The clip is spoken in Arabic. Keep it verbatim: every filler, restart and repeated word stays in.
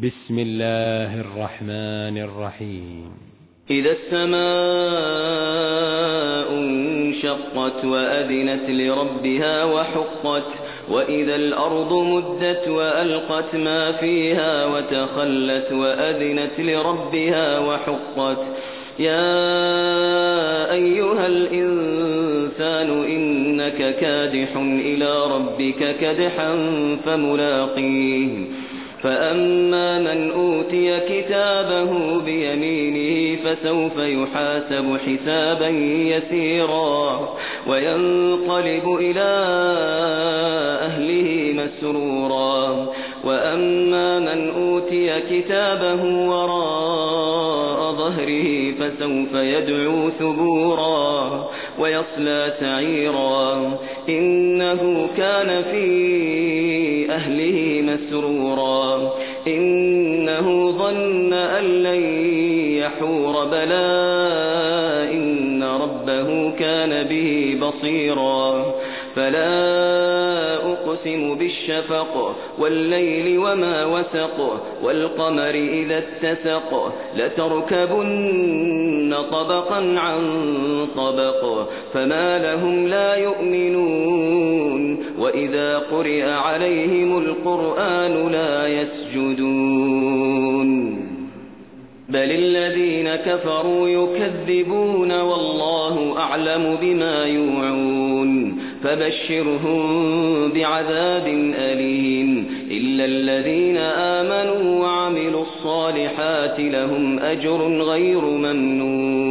بسم الله الرحمن الرحيم. إذا السماء انشقت وأذنت لربها وحقت وإذا الأرض مدت وألقت ما فيها وتخلت وأذنت لربها وحقت يا أيها الإنسان إنك كادح إلى ربك كدحا فملاقيه فأما من أوتي كتابه بيمينه فسوف يحاسب حسابا يسيرا وينقلب إلى أهله مسرورا وأما من أوتي كتابه وراء ظهره فسوف يدعو ثبورا ويصلى سعيرا إنه كان في أهله مسرورا إنه ظن أن لن يحور بلى إن ربه كان به بصيرا فلا أقسم بالشفق والليل وما وسق والقمر إذا اتسق لتركبن طبقا عن طبق فما لهم لا يؤمنون وإذا قرئ عليهم القرآن لا يسجدون بل الذين كفروا يكذبون والله أعلم بما يوعون فبشرهم بعذاب أليم إلا الذين آمنوا وعملوا الصالحات لهم أجر غير ممنون